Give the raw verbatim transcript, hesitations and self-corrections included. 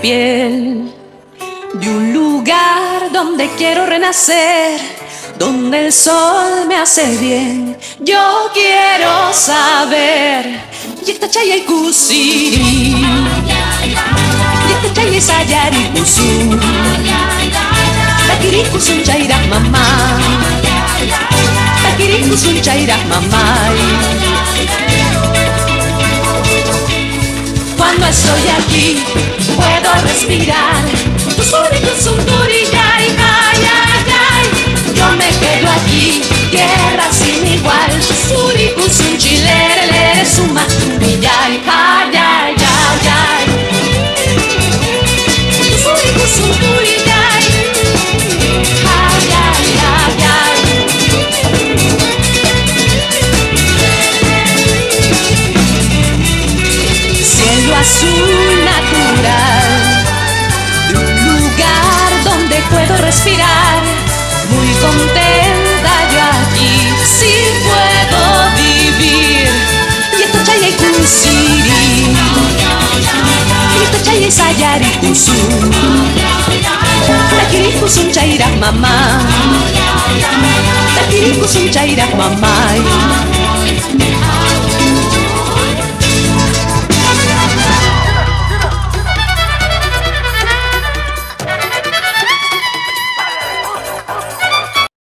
piel, de un lugar donde quiero renacer, donde el sol me hace bien. Yo quiero saber, Yetachaya y Kusiri, Yetachaya y Sayari Kusu, Takiri Kusun Chaira Mamá, Takiri Kusun Chaira Mamá. Cuando estoy aquí puedo respirar. Tusuri Kusun Turi Yai Ay Ay Ay. Yo me quedo aquí, tierra sin igual. Tusuri Kusun Chilere Lere Suma Turi Yai Ay Ay Ay Ay. Tusuri Kusun Turi Yai Ay Ay Ay Ay. Cielo azul natural, de un lugar donde puedo respirar. Muy contenta yo aquí, sí puedo vivir. Yetachaya y Kusiri, Yetachaya y Sayari Kusu, Takiri Kusun Chaira Mamá, Takiri Kusun Chaira Mamá.